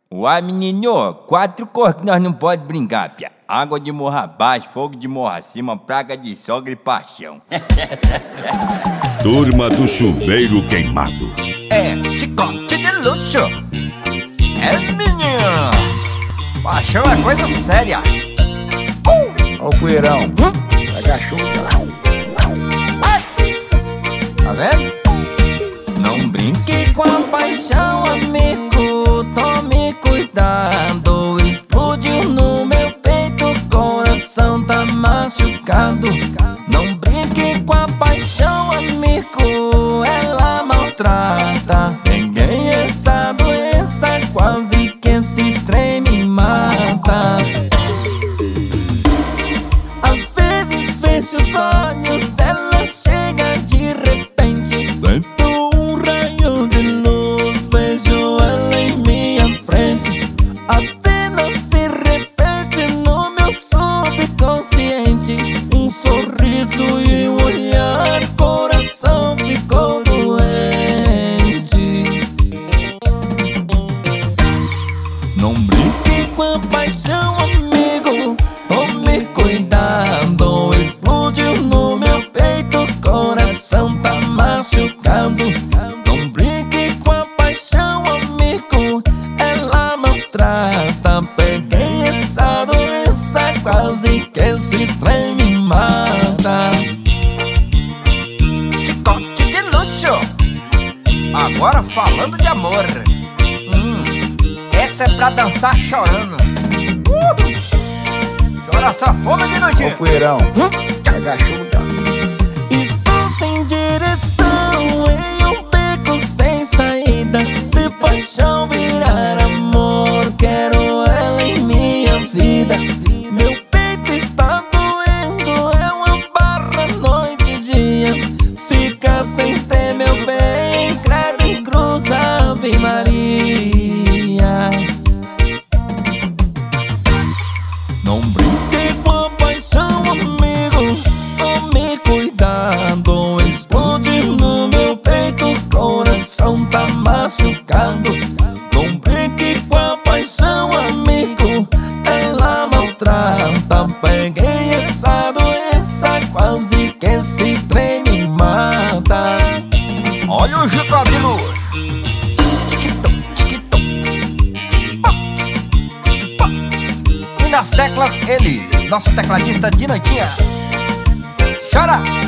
Uai, menininho, 4 cores que nós não pode brincar, pia. Água de morro abaixo, fogo de morro acima, praga de sogra e paixão. Turma do Chuveiro Queimado. É, chicote de luxo. É, menino. Paixão é coisa séria. Ó o poeirão. Agachuta lá. Tá vendo? Não brinque com a paixão, amigo. Tome cuidado. Explodiu no meu peito, o coração tá machucado. Não brinque com a paixão, amigo. Ela maltrata. Peguei essa doença, quase que esse trem me mata. Às vezes fecho os olhos, ela chega de repente. Feito um raio de luz, vejo ela em minha frente. A cena se repete no meu subconsciente. Um sorriso e um olhar, coração ficou doente. Não brinque com a paixão, amigo. Tome cuidado. Explodiu no meu peito, o coração tá machucado. Não brinque com a paixão, amigo. Ela maltrata. Peguei essa doença, quase que esse trem me mata. Chicote de luxo. Agora falando de amor. Essa é pra dançar chorando. Chora sanfona de noite. Ó o poeirão. Agachuta. Estou sem direção, em um beco sem saída. Se paixão virar amor, quero ela em minha vida. Meu peito está doendo, é uma barra noite e dia. Fica sem ter meu bem, credo em cruz, Ave Maria. Não brinque com a paixão, amigo. Tome cuidado. Explode no meu peito, o coração tá machucado. Não brinque com a paixão, amigo. Ela maltrata. Peguei essa doença, quase que esse trem me mata. Olha o chicote de luz. Tiquitum, tiquitum. E nas teclas ele, nosso tecladista de noitinha. Chora!